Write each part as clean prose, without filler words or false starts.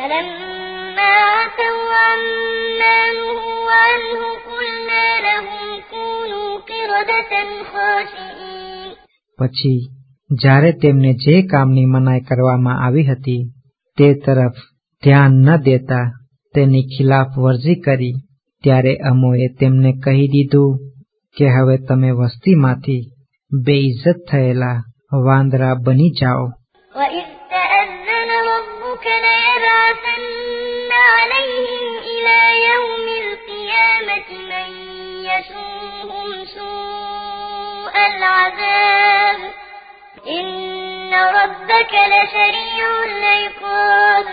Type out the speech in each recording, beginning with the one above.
فلما عتوا عما نهوا عنه قلنا لهم كونوا قردة خاسئين. પછી જ્યારે તેમને જે કામની મનાઈ કરવામાં આવી હતી તે તરફ ધ્યાન ન દેતા તેની ખિલાફ વર્જી કરી, ત્યારે અમોએ તેમને કહી દીધું કે હવે તમે વસ્તીમાંથી બેઇજ્જત થયેલા વાંદરા બની જાઓ. وَإِذْ تَأَذَّنَ رَبُّكَ لَيَبْعَثَنَّ عَلَيْهِمْ إِلَى يَوْمِ الْقِيَامَةِ مَن يَسُومُهُمْ سُوءَ الْعَذَابِ إِنَّ رَبَّكَ لَسَرِيعُ الْعِقَابِ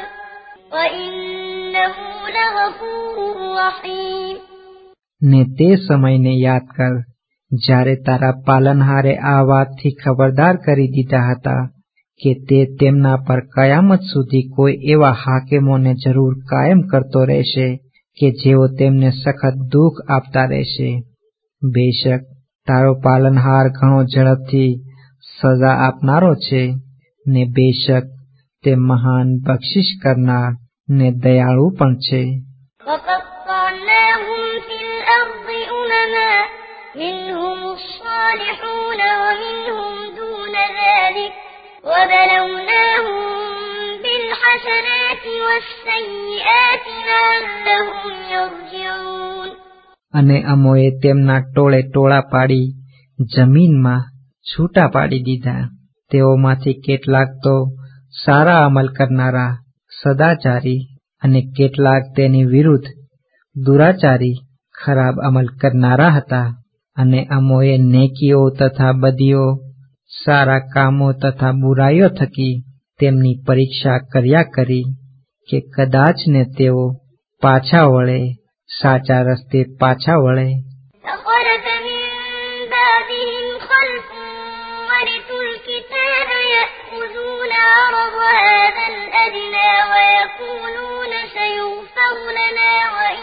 وَإِنَّهُ لَغَفُورٌ رَّحِيمٌ. ને તે સમયને યાદ કર જ્યારે તારા પાલનહારે આ વાતથી ખબરદાર કરી દીધા હતા કે તે તેમના પર કયામત સુધી કોઈ એવા હાકીમોને જરૂર કાયમ કરતો રહેશે કે જેઓ તેમને સખત દુઃખ આપતા રહેશે. બેશક તારો પાલનહાર ઘણો ઝડપથી સજા આપનારો છે, ને બેશક તે મહાન બક્ષિશ કરનાર ને દયાળુ પણ છે. وَقَطَّعْنَاهُمْ فِي الْأَرْضِ أُمَمًا مِّنْهُمُ الصَّالِحُونَ وَمِنْهُمْ دُونَ ذَلِكَ وَبَلَوْنَاهُم بِالْحَسَنَاتِ وَالسَّيِّئَاتِ لَعَلَّهُمْ يَرْجِعُونَ. અને અમોએ તેમના ટોળે ટોળા પાડી જમીનમાં છૂટા પાડી દીધા. તેઓમાંથી કેટલાક તો સારા અમલ કરનારા સદાચારી અને કેટલાક તેની વિરુદ્ધ દુરાચારી ખરાબ અમલ કરનારા હતા. અને અમોએ નેકીઓ તથા બદીઓ, સારા કામો તથા બુરાઈઓ થકી તેમની પરીક્ષા કર્યા કરી કે કદાચ ને તેઓ પાછા વળે, સાચા રસ્તે પાછા વળે. فخلف من بعدهم خلف ورثوا الكتاب يأخذون عرض هذا الأدنى ويقولون سيغفر لنا وإن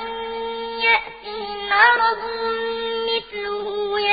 يأتهم عرض مثله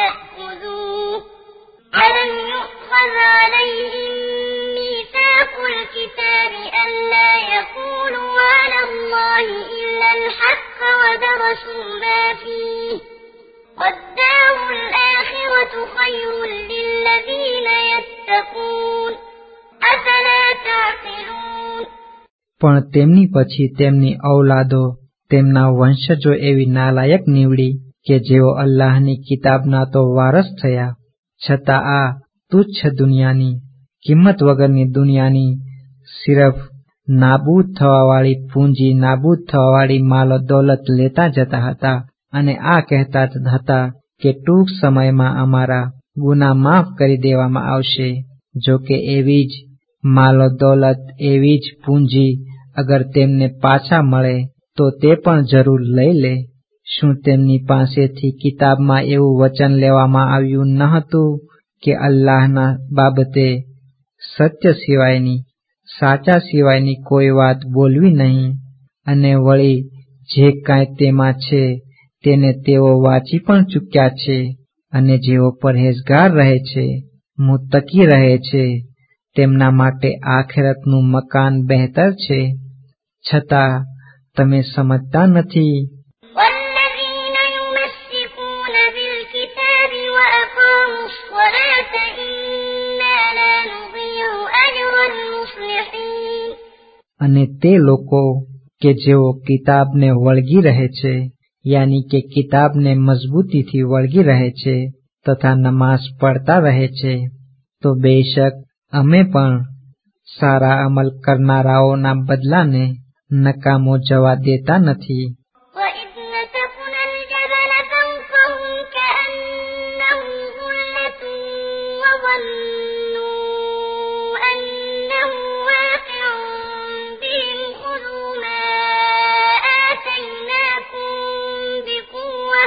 يأخذوه ألم يؤخذ عليهم ميثاق الكتاب ألا يقولوا على الله إلا الحق ودرسوا ما فيه وَالدَّارُ الْآخِرَةُ خَيْرٌ لِّلَّذِينَ يَتَّقُونَ أَفَلَا تَعْقِلُونَ. પણ તેમની પછી તેમની ઔલાદો, તેમના વંશજો એવી નાલાયક નીવડી કે જેઓ અલ્લાહની કિતાબના તો વારસ થયા, છતાં આ તુચ્છ દુનિયાની, કિંમત વગરની દુનિયાની, સિર્ફ નાબૂદ થવાવાળી પૂંજી, નાબૂદ થવાવાળી માલો દોલત લેતા જતા હતા અને આ કહેતા હતા કે ટૂંક સમયમાં અમારા ગુનાહ માફ કરી દેવામાં આવશે. જો કે એવી જ માલો દોલત, એવી જ પૂંજી અગર તેમને પાછા મળે તો તે પણ જરૂર લઈ લે. શું તેમની પાસેથી કિતાબમાં એવું વચન લેવામાં આવ્યું ન હતું કે અલ્લાહના બાબતે સત્ય સિવાયની, સાચા સિવાયની કોઈ વાત બોલવી નહીં, અને વળી જે કાંઈ તેમાં છે તેને તેઓ વાંચી પણ ચૂક્યા છે. અને જેઓ પરહેઝગાર રહે છે, મુત્તકી રહે છે, તેમના માટે આખિરતનું મકાન બહેતર છે. છતાં તમે સમજતા નથી. وَالَّذِينَ يُمَسِّكُونَ بِالْكِتَابِ وَأَقَامُوا الصَّلَاةَ إِنَّا لَا نُضِيعُ أَجْرَ الْمُصْلِحِينَ. અને તે લોકો કે જેઓ કિતાબને વળગી રહે છે, યાની કે કિતાબને મજબૂતીથી વળગી રહે છે તથા નમાઝ પડતા રહે છે, તો બેશક અમે પણ સારા અમલ કરનારાઓના બદલાને નકામો જવા દેતા નથી. وَإِذْ نَتَقْنَا الْجَبَلَ فَوْقَهُمْ كَأَنَّهُ ظُلَّةٌ وَظَنُّوا أَنَّهُ وَاقِعٌ بِهِمْ خُذُوا مَا آتَيْنَاكُمْ بِقُوَّةٍ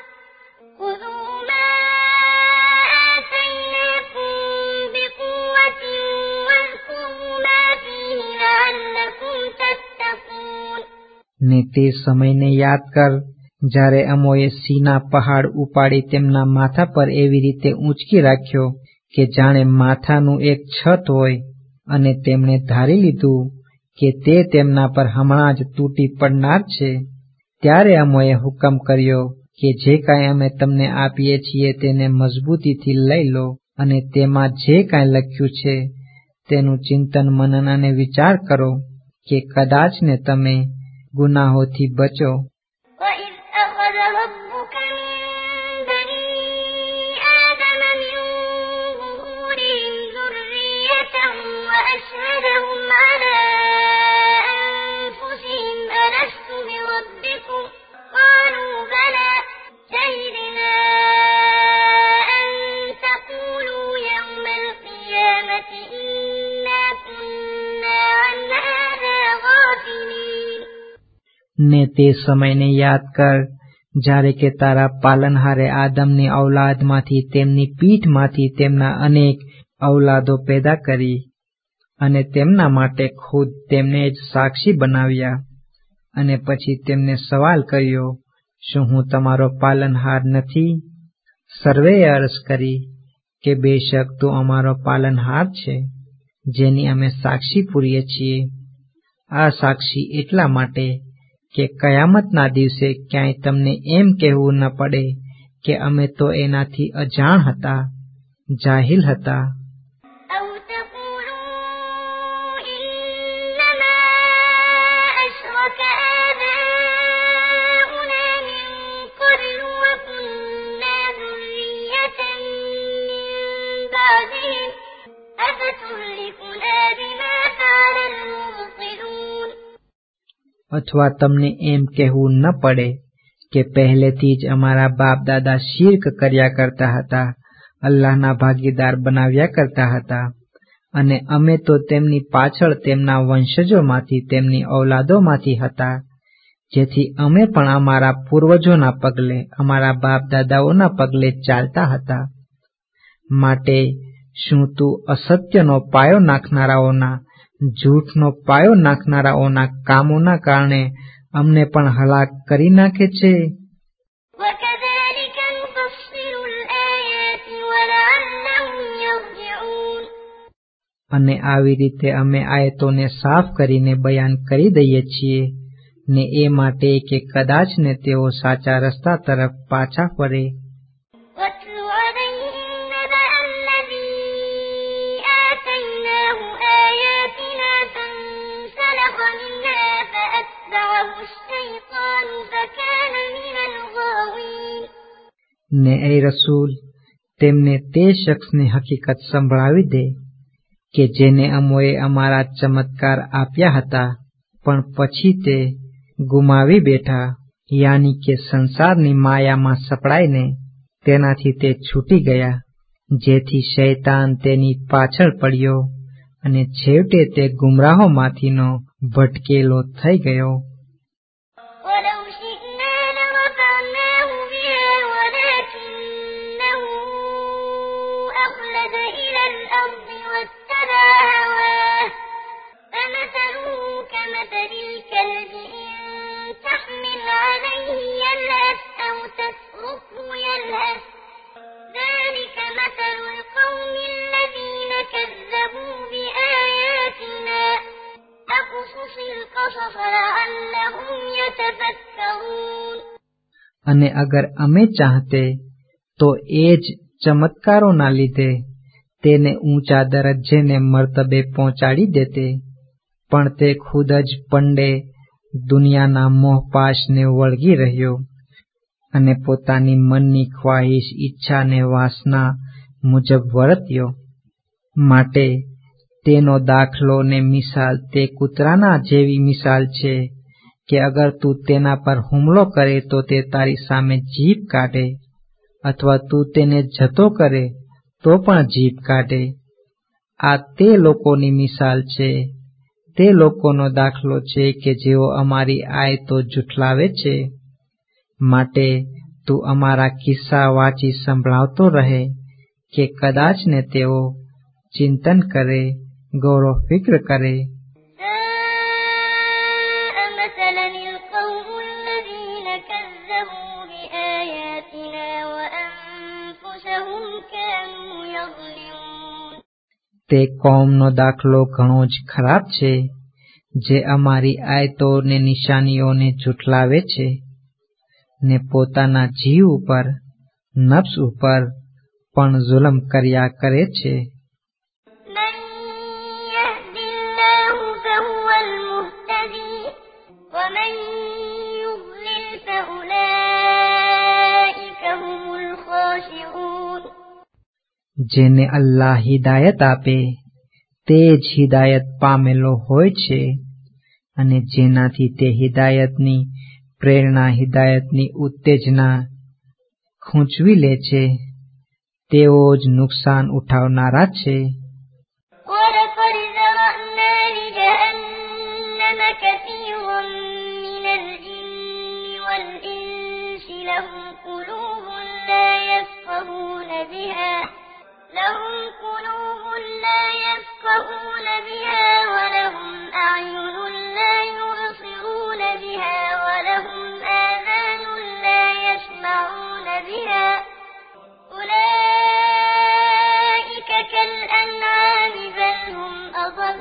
وَاذْكُرُوا مَا فِيهِ لَعَلَّكُمْ تَتَّقُونَ. ને તે સમયને યાદ કર જ્યારે અમોએ સીના પહાડ ઉપાડી તેમના માથા પર એવી રીતે ઊંચકી રાખ્યો કે જાણે માથાનું એક છત હોય, અને તેમણે ધારી લીધું કે તે તેમના પર હમણાં જ તૂટી પડનાર છે. ત્યારે અમોએ હુકમ કર્યો કે જે કાંઈ અમે તમને આપીએ છીએ તેને મજબૂતીથી લઈ લો અને તેમાં જે કાંઈ લખ્યું છે તેનું ચિંતન મનન અને વિચાર કરો કે કદાચ ને તમે ગુનાહોથી બચો. وَإِذْ أَخَذَ رَبُّكَ مِن بَنِي آدَمَ مِن ظُهُورِهِمْ ذُرِّيَّتَهُمْ وَأَشْهَدَهُمْ عَلَىٰ أَنفُسِهِمْ أَلَسْتُ بِرَبِّكُمْ ۖ قَالُوا بَلَىٰ شَهِدْنَا أَن تَقُولُوا يَوْمَ الْقِيَامَةِ إِنَّا كُنَّا عَنْ هَٰذَا غَافِلِينَ. ને તે સમયને યાદ કર જ્યારે કે તારા પાલનહારે આદમની ઔલાદમાંથી તેમની પીઠમાંથી તેમના અનેક ઔલાદો પેદા કરી અને તેમના માટે ખુદ તેમને જ સાક્ષી બનાવ્યા અને પછી તેમને સવાલ કર્યો, શું હું તમારો પાલનહાર નથી? સર્વેએ અરજ કરી કે બેશક તું અમારો પાલનહાર છે, જેની અમે સાક્ષી પૂરીએ છીએ. આ સાક્ષી એટલા માટે કે કયામતના દિવસે ક્યાંય તમને એમ કહેવું ન પડે કે અમે તો એનાથી અજાણ હતા, જાહિલ હતા. أَوْ تَقُولُوا إِنَّمَا أَشْرَكَ آبَاؤُنَا مِن قَبْلُ وَكُنَّا ذُرِّيَّةً مِّن بَعْدِهِمْ أَفَتُهْلِكُنَا بِمَا فَعَلَ الْمُبْطِلُونَ. અથવા તમને એમ કહેવું ન પડે કે પહેલેથી જ અમારા બાપ દાદા શિર્ક કર્યા કરતા હતા, અલ્લાહના ભાગીદાર બનાવ્યા કરતા હતા, અને અમે તો તેમની પાછળ તેમના વંશજોમાંથી તેમની ઔલાદોમાંથી હતા, જેથી અમે પણ અમારા પૂર્વજોના પગલે અમારા બાપ દાદાઓના પગલે ચાલતા હતા. માટે શું તું અસત્યનો પાયો નાખનારાઓના, જૂઠનો પાયો નાખનારાઓના કામોના કારણે અમને પણ હલાક કરી નાખે છે? وَكَذَلِكَ نُفَصِّلُ الْآيَاتِ وَلَعَلَّهُمْ يَرْجِعُونَ. અને આવી રીતે અમે આયતોને સાફ કરીને બયાન કરી દઈએ છીએ ને એ માટે કે કદાચ ને તેઓ સાચા રસ્તા તરફ પાછા ફરે. وَاتْلُ عَلَيْهِمْ نَبَأَ الَّذِي آتَيْنَاهُ آيَاتِنَا فَانسَلَخَ مِنْهَا فَأَتْبَعَهُ الشَّيْطَانُ فَكَانَ مِنَ الْغَاوِينَ. ને એ રસૂલ, તેમને તે શખ્સની હકીકત સંભળાવી દે કે જેને અમોએ અમારા ચમત્કાર આપ્યા હતા, પણ પછી તે ગુમાવી બેઠા, યાની કે સંસારની માયામાં સપડાઈને તેનાથી તે છૂટી ગયા, જેથી શૈતાન તેની પાછળ પડ્યો અને છેવટે તે ગુમરાહોમાંથીનો ભટકેલો થઈ ગયો. وَلَوْ شِئْنَا لَرَفَعْنَاهُ بِهَا وَلَكِنَّهُ أَخْلَدَ إِلَى الْأَرْضِ وَاتَّبَعَ هَوَاهُ فَمَثَلُهُ كَمَثَلِ الْكَلْبِ إِن تَحْمِلْ عَلَيْهِ يَلْهَثْ أَوْ تَتْرُكْهُ يَلْهَث ذَلِكَ مَثَلُ الْقَوْمِ الَّذِينَ كَذَّبُوا بِآيَاتِنَا فَاقْصُصِ الْقَصَصَ لَعَلَّهُمْ يَتَفَكَّرُونَ. અને અગર અમે ચાહતે તો એ જ ચમત્કારોના લીધે તેને ઊંચા દરજ્જેને મર્તબે પહોંચાડી દેતે, પણ તે ખુદ જ પંડે દુનિયાના મોહપાશને વળગી રહ્યો અને પોતાની મનની ખ્વાહિશ, ઈચ્છા ને વાસના મુજબ વર્ત્યો. માટે તેનો દાખલો ને મિસાલ તે કૂતરાના જેવી મિસાલ છે કે અગર તું તેના પર હુમલો કરે તો તે તારી સામે જીભ કાઢે, અથવા તું તેને જતો કરે તો પણ જીભ કાઢે. આ તે લોકોની મિસાલ છે, તે લોકોનો દાખલો છે કે જેઓ અમારી આયતો જુઠલાવે છે. માટે તું અમારા કિસ્સા વાંચી સંભળાવતો રહે કે કદાચ ને તેઓ ચિંતન કરે, ગૌરવ ફિક્ર કરે. سَاءَ مَثَلًا الْقَوْمُ الَّذِينَ كَذَّبُوا بِآيَاتِنَا وَأَنفُسَهُمْ كَانُوا يَظْلِمُونَ. તે કોમનો દાખલો ઘણો જ ખરાબ છે, જે અમારી આયતોને નિશાનીઓને ઝૂઠલાવે છે ને પોતાના જીવ ઉપર નફ્સ ઉપર પણ જુલમ કર્યા કરે છે. من يهد الله فهو المهتدي ومن يضلل فأولئك هم الخاسرون. જેને અલ્લાહ હિદાયત આપે તે જ હિદાયત પામેલો હોય છે અને જેનાથી તે હિદાયતની પ્રેરણા હિદાયતની ઉત્તેજના ખૂંચવી લે છે તેઓ જ નુકસાન ઉઠાવનારા છે. ولقد ذرأنا لجهنم كثيرا من الجن والإنس لهم قلوب لا يفقهون بها ولهم أعين لا يبصرون بها ولهم آذان لا يسمعون بها أولئك كالأنعام بل هم أضل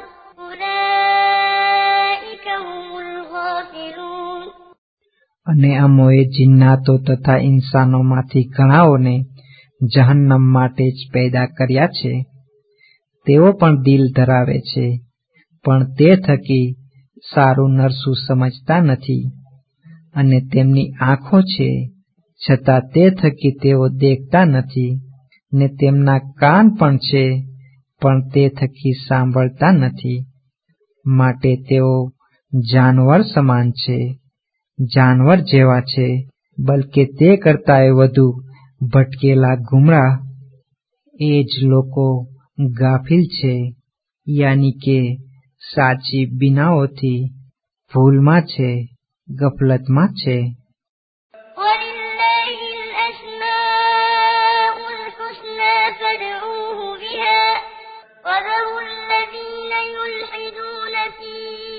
أولئك هم الغافلون. અને અમોએ જિન્નાતો તથા ઇન્સાનોમાંથી ઘણાઓને જહન્નમ માટે જ પેદા કર્યા છે. તેઓ પણ દિલ ધરાવે છે પણ તે થકી સારું નરસું સમજતા નથી અને તેમની આંખો છે છતાં તે થકી તેઓ દેખતા નથી ને તેમના કાન પણ છે પણ તે થકી સાંભળતા નથી. માટે તેઓ જાનવર સમાન છે, જાનવર જેવા છે, બલકે તે કરતાંય વધુ ભટકેલા ગુમરાહ. એ જ લોકો ગાફિલ છે, યાની કે સાચી બિનાઓથી ભૂલમાં છે, ગફલતમાં છે. ولله الأسماء الحسنى فادعوه بها وذروا الذين يلحدون في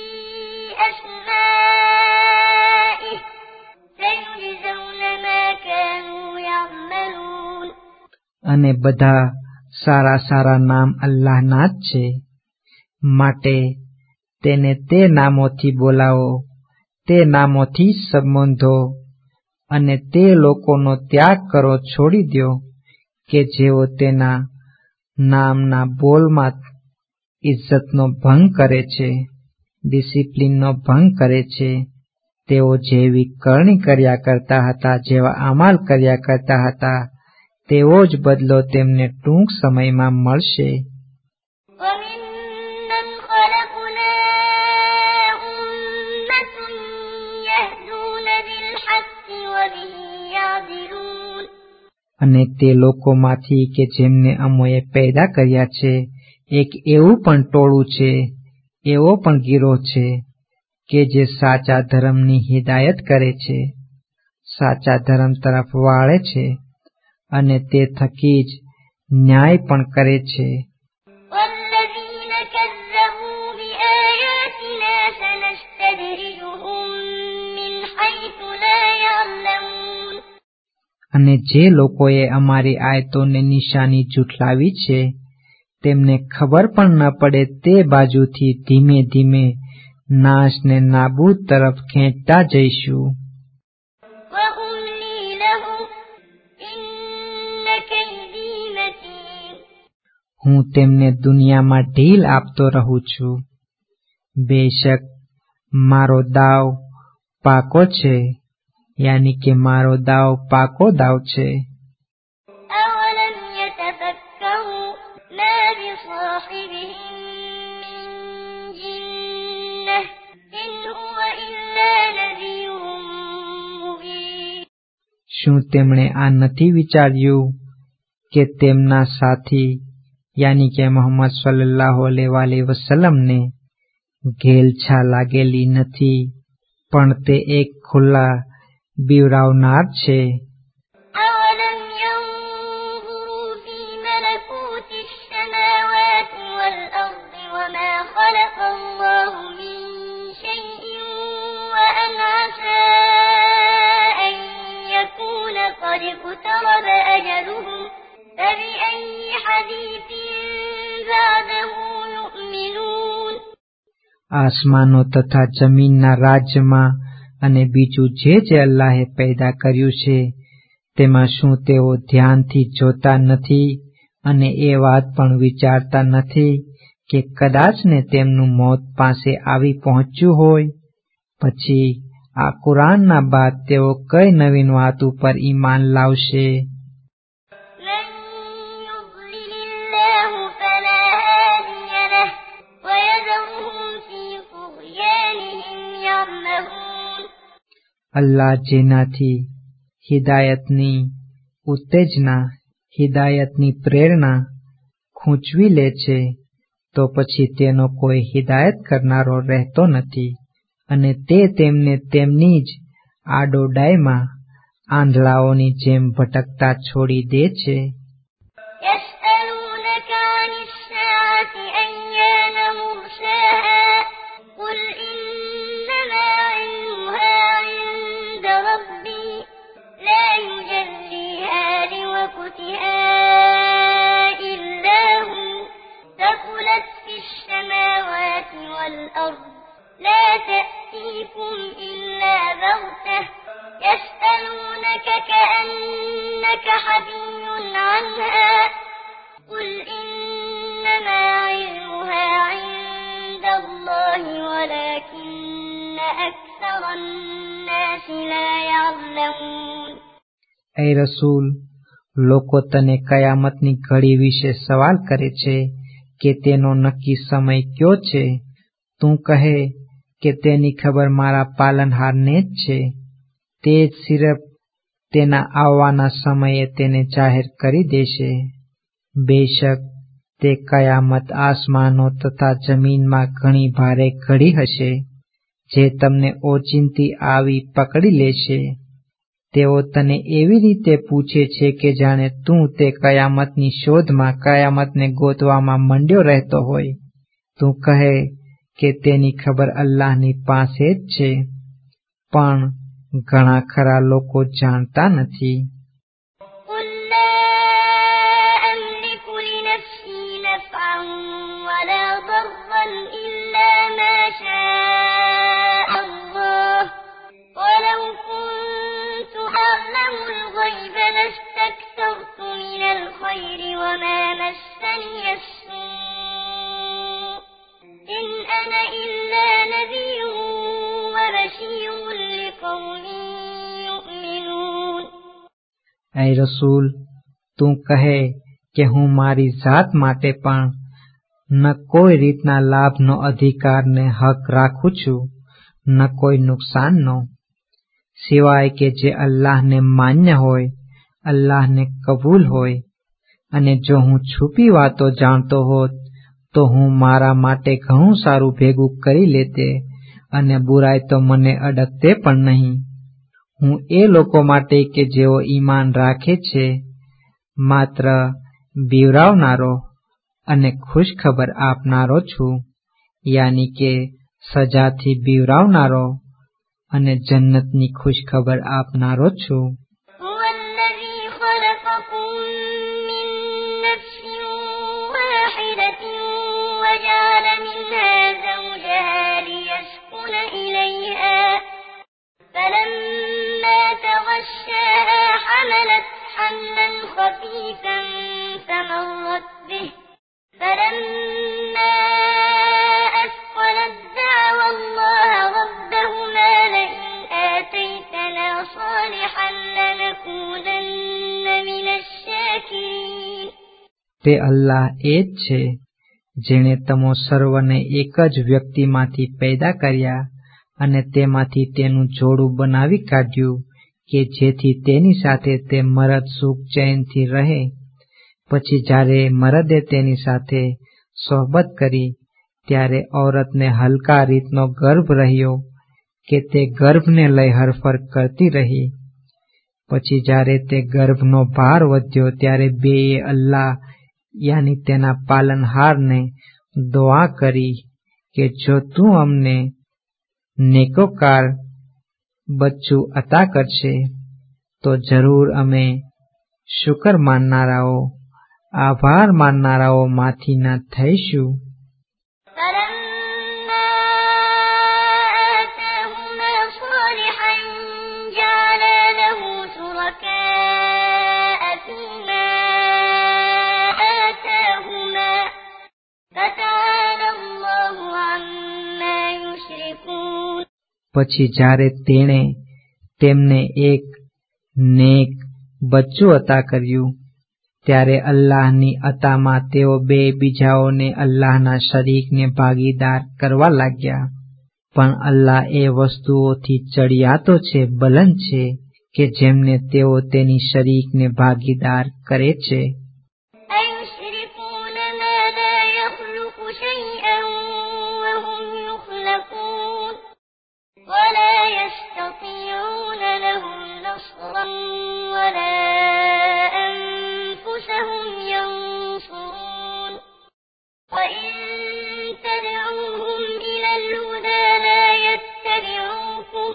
أسمائه سيجزون ما كانوا يعملون. અને બધા સારા સારા નામ અલ્લાહના જ છે, માટે તેને તે નામોથી બોલાવો, તે નામોથી સંબોધો અને તે લોકોનો ત્યાગ કરો, છોડી દો કે જેઓ તેના નામના બોલમાં ઇજ્જતનો ભંગ કરે છે, ડિસિપ્લિનનો ભંગ કરે છે. તેઓ જેવી કરણી કર્યા કરતા હતા, જેવા અમાલ કર્યા કરતા હતા, તેવો જ બદલો તેમને ટૂંક સમયમાં મળશે. وممن خلقنا أمة يهدون بالحق وبه يعدلون. અને તે લોકોમાંથી કે જેમને અમોએ પેદા કર્યા છે એક એવું પણ ટોળું છે, એવો પણ ગીરોહ છે કે જે સાચા ધર્મની હિદાયત કરે છે, સાચા ધર્મ તરફ વાળે છે અને તે થકી જ ન્યાય પણ કરે છે. والذين كذبوا بآياتنا سنستدرجهم من حيث لا يعلمون. અને જે લોકોએ અમારી આયતોને નિશાની ઝૂઠલાવી છે તેમને ખબર પણ ન પડે તે બાજુથી ધીમે ધીમે નાશને નાબૂદ તરફ ખેંચતા જઈશું. وأملي لهم إن كيدي متين. હું તેમને દુનિયામાં ઢીલ આપતો રહું છું. બેશક મારો દાવ પાકો છે, યાની કે મારો દાવ પાકો દાવ છે. أولم يتفكروا ما بصاحبهم من جنة إن هو إلا نذير مبين. શું તેમણે આ નથી વિચાર્યું કે તેમના સાથી યાની કે મોહમ્મદ સલ્લલ્લાહુ અલૈહિ વસલ્લમને ઘેલછા લાગેલી નથી, પણ તે એક ખુલ્લા બીવરાવનાર છે. أولم ينظروا في ملكوت السماوات والأرض وما خلق الله من شيء وأن عسى أن يكون قد اقترب أجلهم فبأي حديث بعده يؤمنون. આસમાનો તથા જમીનના રાજ્યમાં અને બીજું જે અલ્લાહે પેદા કર્યું છે તેમાં શું તેઓ ધ્યાનથી જોતા નથી અને એ વાત પણ વિચારતા નથી કે કદાચ ને તેમનું મોત પાસે આવી પહોંચ્યું હોય? પછી આ કુરાનના બાદ તેઓ કઈ નવીન વાત ઉપર ઈમાન લાવશે? અલ્લાહ જેનાથી હિદાયતની ઉત્તેજના, હિદાયતની પ્રેરણા ખૂંચવી લે છે તો પછી તેનો કોઈ હિદાયત કરનારો રહેતો નથી અને તે તેમને તેમની જ આડોડાઈમાં આંધળાઓની જેમ ભટકતા છોડી દે છે. يسألونك كأنك حفي عنها قل إنما علمها عند الله ولكن أكثر الناس لا يعلمون. એ રસૂલ, લોકો તને કયામતની ઘડી વિશે સવાલ કરે છે કે તેનો નક્કી સમય કયો છે? તું કહે કે તેની ખબર મારા પાલનહારને જ છે. તે જ સિર્ફ તેના આવવાના સમયે તેને જાહેર કરી દેશે. બેશક તે કયામત આસમાનો તથા જમીનમાં ઘણી ભારે ઘડી હશે જે તમને ઓચિંતી આવી પકડી લેશે. તેઓ તને એવી રીતે પૂછે છે કે જાણે તું તે કયામતની શોધમાં કયામતને ગોતવામાં મંડ્યો રહેતો હોય. તું કહે કે તેની ખબર અલ્લાહની પાસે જ છે, પણ ઘણા ખરા લોકો જાણતા નથી. ऐ रसूल, તું કહે કે હું મારી જાત માટે પણ ન કોઈ રીતના લાભનો અધિકાર ને હક રાખું છું, ન કોઈ નુકસાનનો, સિવાય કે જે અલ્લાહને માન્ય હોય, અલ્લાહને કબૂલ હોય. અને જો હું છુપી વાતો જાણતો હોત તો હું મારા માટે ઘણું સારું ભેગું કરી લેતે અને બુરાઈ તો મને અડકતે પણ નહીં. હું એ લોકો માટે કે જેઓ ઈમાન રાખે છે માત્ર બીવરાવનારો અને ખુશખબર આપનારો છું, યાની કે સજાથી બીવરાવનારો અને જન્નતની ખુશખબર આપનારો છું. حملا خفيفا فمرت به فلما أثقلت دعوا الله ربهما لئن آتيتنا صالحا لنكونن من الشاكرين. તે અલ્લાહ એ જ છે જેણે તમો સર્વને એક જ વ્યક્તિમાંથી પેદા કર્યા અને તેમાંથી તેનું જોડું બનાવી કાઢ્યું કે જેથી તેની સાથે તે મરદ સુખ ચેનથી રહે. પછી જ્યારે મરદે તેની સાથે સોહબત કરી ત્યારે ઔરતને હલકા રીતનો ગર્ભ રહ્યો કે તે ગર્ભને લઈ હરફર કરતી રહી. પછી જ્યારે તે ગર્ભનો ભાર વધ્યો ત્યારે બેએ અલ્લાહ યાની તેના પાલનહારને દુઆ કરી કે જો તું અમને નેકોકાર બચ્ચું અતા કરશે તો જરૂર અમે શુકર માનનારાઓ, આભાર માનનારાઓ માંથી ના થઈશું. فلما પછી જ્યારે તેણે તેમને એક નેક બચ્ચું અતા કર્યું, ત્યારે અલ્લાહની અતામાં તેઓ બે બીજાઓને અલ્લાહના શરીકને ભાગીદાર કરવા લાગ્યા. પણ અલ્લાહ એ વસ્તુઓથી ચડિયાતો છે, બલંદ છે, કે જેમને તેઓ તેની શરીકને ભાગીદાર કરે છે. أيشركون ما لا يخلق شيئا وهم يخلقون ولا يستطيعون لهم نصرا ولا أنفسهم ينصرون وإن تدعوهم إلى الهدى لا يتبعوكم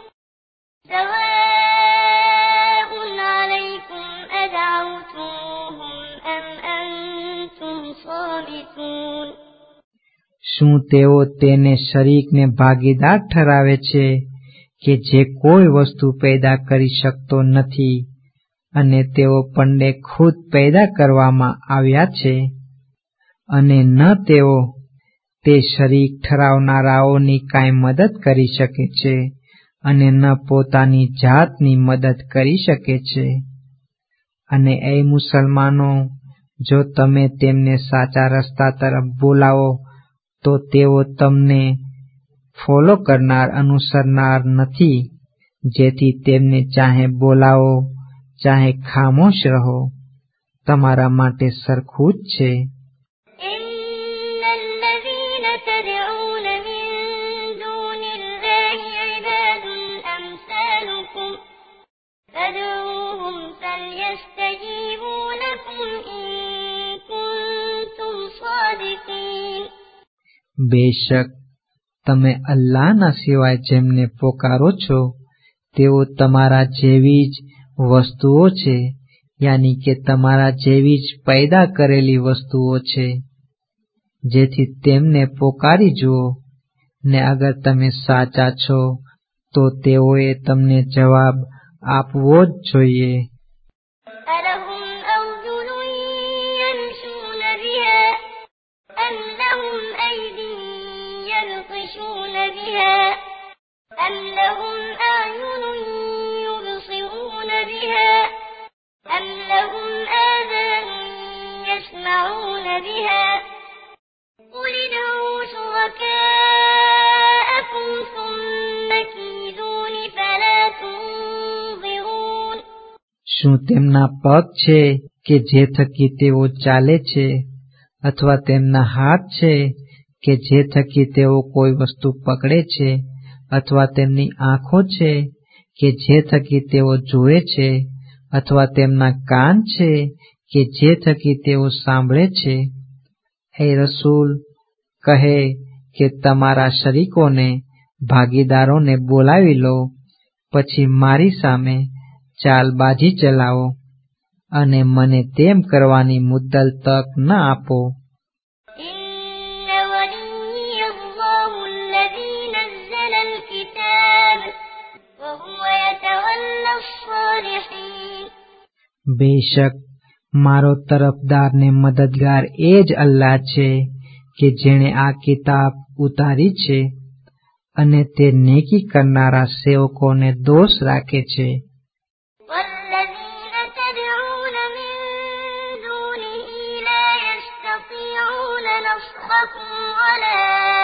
سواء عليكم أدعوتموهم أم أنتم صامتون. શું તેઓ તેને શરીકને ભાગીદાર ઠરાવે છે કે જે કોઈ વસ્તુ પેદા કરી શકતો નથી અને તેઓ પંડે ખુદ પેદા કરવામાં આવ્યા છે, અને ન તેઓ તે શરીક ઠરાવનારાઓની કાંઈ મદદ કરી શકે છે અને ન પોતાની જાતની મદદ કરી શકે છે. અને એ મુસલમાનો, જો તમે તેમને સાચા રસ્તા તરફ બોલાવો તો તેઓ તમને ફોલો કરનાર, અનુસરનાર નથી, જેથી તેમને ચાહે બોલાવો ચાહે ખામોશ રહો, તમારા માટે સરખું જ છે. إن الذين تدعون من دون الله عباد أمثالكم فادعوهم فليستجيبوا لكم إن كنتم صادقين. બેશક તમે અલ્લાહના સિવાય જેમને પોકારો છો તેઓ તમારા જેવી જ વસ્તુઓ છે, યાની કે તમારા જેવી જ પેદા કરેલી વસ્તુઓ છે. જેથી તેમને પોકારી જુઓ, ને અગર તમે સાચા છો તો તેઓએ તમને જવાબ આપવો જ જોઈએ. ألهم أرجل يمشون بها أم لهم أيد يبطشون بها أم لهم أعين يبصرون بها أم لهم آذان يسمعون بها قل ادعوا شركاءكم ثم كيدون فلا تنظرون. શું તેમના પગ છે કે જે થકી તેઓ ચાલે છે, અથવા તેમના હાથ છે કે જે થકી તેઓ કોઈ વસ્તુ પકડે છે, અથવા તેમની આંખો છે કે જે થકી તેઓ જુએ છે, અથવા તેમના કાન છે કે જે થકી તેઓ સાંભળે છે? હે રસૂલ, કહે કે તમારા શરીકોને, ભાગીદારોને બોલાવી લો, પછી મારી સામે ચાલબાજી ચલાવો અને મને તેમ કરવાની મુદ્દલ તક ન આપો. إن ولي الله الذي نزل الكتاب وهو يتولى الصالحين. બેશક મારો તરફદાર ને મદદગાર એ જ અલ્લાહ છે કે જેણે આ કિતાબ ઉતારી છે અને તે નેકી કરનારા સેવકોને દોષ રાખે છે. والذين تدعون من دونه لا يستطيعون نصركم ولا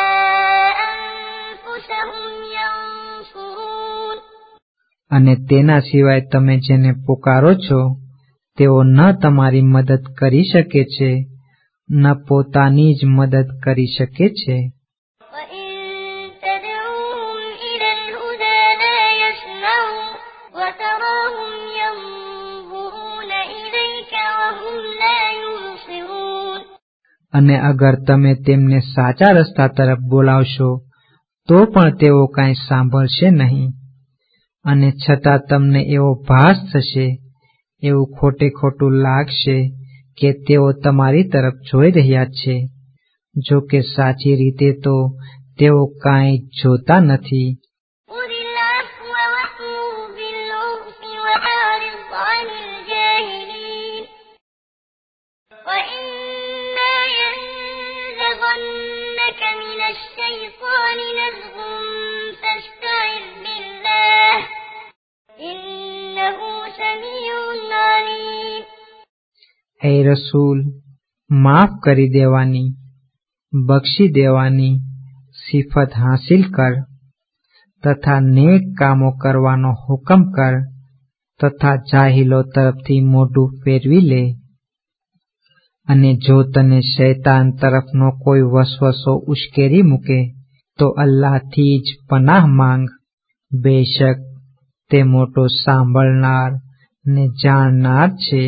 أنفسهم ينصرون. અને તેના સિવાય તમે જેને પુકારો છો તેઓ ન તમારી મદદ કરી શકે છે, ન પોતાની જ મદદ કરી શકે છે. وإن تدعوهم إلى الهدى لا يسمعوا وتراهم ينظرون إليك وهم لا يبصرون. અને અગર તમે તેમને સાચા રસ્તા તરફ બોલાવશો તો પણ તેઓ કાંઈ સાંભળશે નહીં, અને છતાં તમને એવો ભાસ થશે, એવું ખોટે ખોટું લાગશે કે તેઓ તમારી તરફ જોઈ રહ્યા છે, જો કે સાચી રીતે તો તેઓ કાંઈ જોતા નથી. خذ العفو وأمر بالعرف وأعرض عن الجاهلين وإما ينزغنك من الشيطان نزغ فاستعذ હે રસૂલ, માફ કરી દેવાની, બક્ષી દેવાની સિફત હાંસિલ કર તથા નેક કામો કરવાનો હુકમ કર તથા જાહિલો તરફથી મોઢું ફેરવી લે. અને જો તને શૈતાન તરફનો કોઈ વસવસો ઉશ્કેરી મૂકે તો અલ્લાહથી જ પનાહ માંગ. બેશક તે મોટો સાંભળનાર ને જાણનાર છે.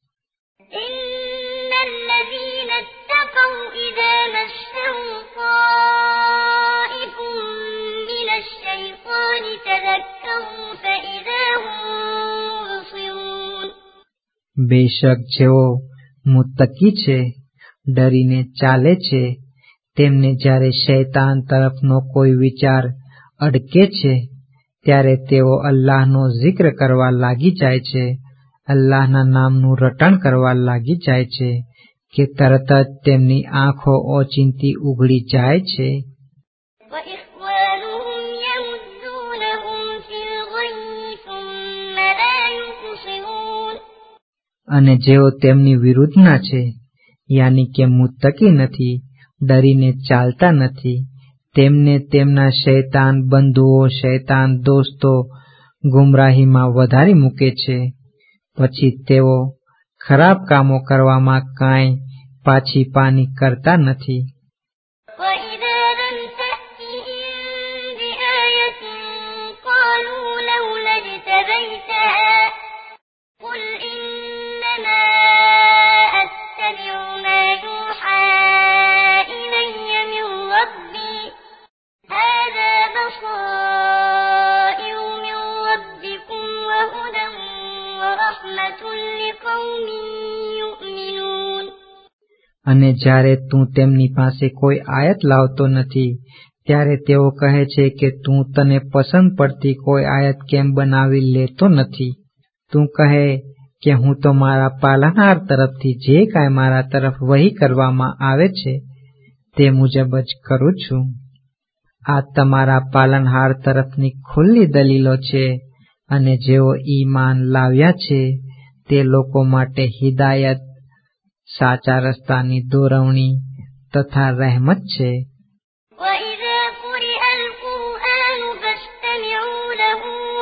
إن الذين اتقوا إذا مسهم طائف من الشيطان تذكروا فإذا هم مبصرون. બેશક જેઓ મુત્તકી છે, ડરીને ચાલે છે, તેમને જ્યારે શૈતાન તરફનો કોઈ વિચાર અડકે છે ત્યારે તેઓ અલ્લાહનો zikr કરવા લાગી જાય છે, અલ્લાહના નામનું રટણ કરવા લાગી જાય છે કે તરત જ તેમની આંખો ઓચિંતી ઉઘડી જાય છે. وإخوانهم يمدونهم في الغي ثم لا يقصرون. અને જેઓ તેમની વિરુદ્ધના છે, યાની કે મુત્તકી નથી, ડરીને ચાલતા નથી, તેમને તેમના શૈતાન બંધુઓ, શૈતાન દોસ્તો ગુમરાહીમાં વધારી મૂકે છે. પછી તેઓ ખરાબ કામો કરવામાં કાંઈ પાછી પાની કરતા નથી. وإذا لم تأتهم بآية قالوا لولا اجتبيتها قل إنما أتبع ما يوحى إلي من ربي هذا بصائر من ربكم وهدى ورحمة لقوم يؤمنون. અને જ્યારે તું તેમની પાસે કોઈ આયત લાવતો નથી ત્યારે તેઓ કહે છે કે તું તને પસંદ પડતી કોઈ આયત કેમ બનાવી લેતો નથી. તું કહે કે હું તો મારા પાલનહાર તરફથી જે કાંઈ મારા તરફ વહી કરવામાં આવે છે તે મુજબ જ કરું છું. આ તમારા પાલનહાર તરફની ખુલ્લી દલીલો છે અને જેઓ ઈમાન લાવ્યા છે તે લોકો માટે હિદાયત, સાચા રસ્તાની દોરવણી તથા રહેમત છે. وإذا قرئ القرآن فاستمعوا له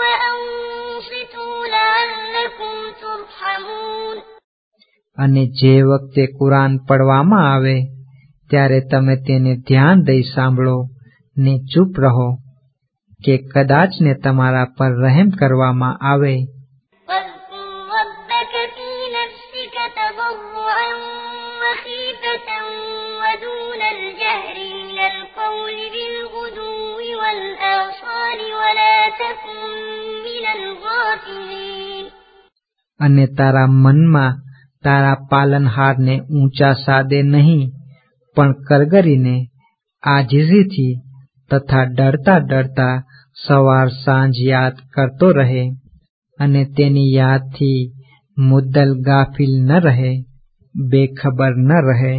وأنصتوا لعلكم ترحمون. અને જે વખતે કુરાન પડવામાં આવે ત્યારે તમે તેને ધ્યાન દઈ સાંભળો ને ચૂપ રહો કે કદાચ ને તમારા પર રહેમ કરવામાં આવે. واذكر ربك في نفسك تضرعا وخيفة ودون الجهر من القول بالغدو والآصال ولا تكن من الغافلين. અને તારા મનમાં તારા પાલનહારને ઊંચા સાદે નહીં પણ કરગરીને આજીજીથી તથા ડરતા ડરતા સવાર સાંજ યાદ કરતો રહે અને તેની યાદથી મુદ્દલ ગાફિલ ન રહે, બેખબર ન રહે.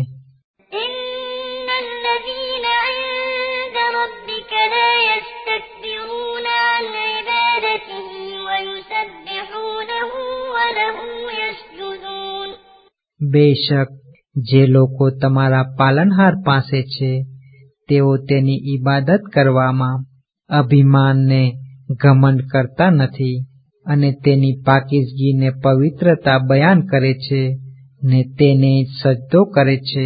إن الذين عند ربك لا يستكبرون عن عبادته ويسبحونه وله يسجدون. બેશક જે લોકો તમારા પાલનહાર પાસે છે તેઓ તેની ઈબાદત કરવામાં અભિમાનને ઘમંડ કરતા નથી અને તેની પાકીઝગી ને પવિત્રતા બયાન કરે છે ને તેને સજદો કરે છે.